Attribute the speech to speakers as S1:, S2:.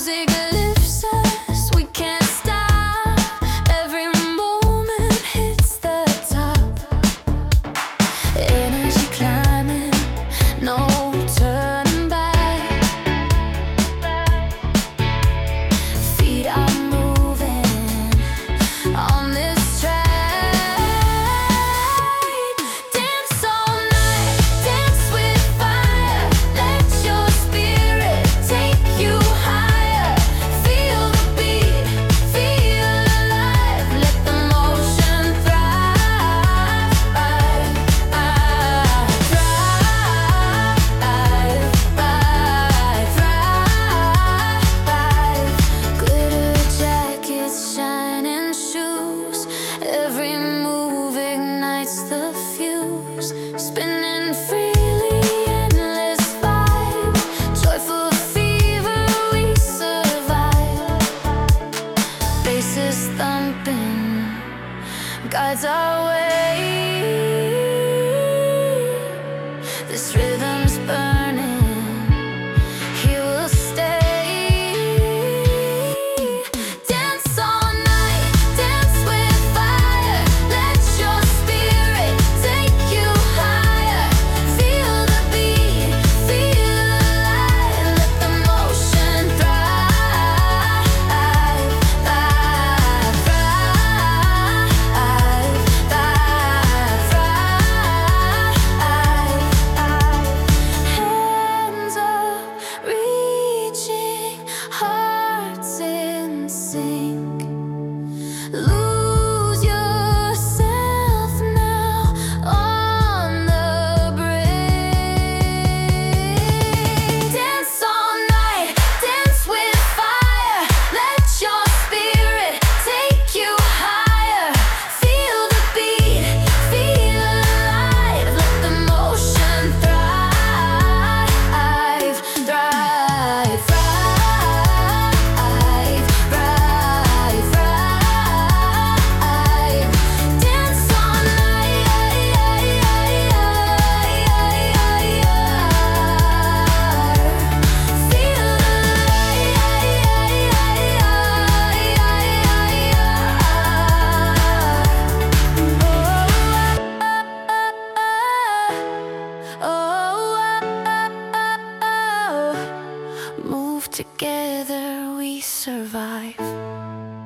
S1: music lifts us, we can't stop. Every moment hits the top. Energy climbing, no turning back. Feet are moving on this track. Dance all night, dance with fire. Let your spirit take you higher. Feel the beat, feel alive. Let the motion thrive, thrive, thrive. Glitter jackets, shining shoes. Every move ignites the fuse. Spinning freely, endless vibe. Joyful fever, we survive. Bases thumping, guides our way. This rhythm's burning, here we'll stay. Dance all night, dance with fire. Let your spirit take you higher. Feel the beat, feel alive. Let the motion thrive, thrive, thrive, Hands up, reaching, hearts in sync. Lose yourself now on the brink. Dance all night, dance with fire. Let your spirit take you higher. Feel the beat, feel alive. Let the motion thrive, thrive, thrive, thrive, thrive. Dance all night. Move together, we survive.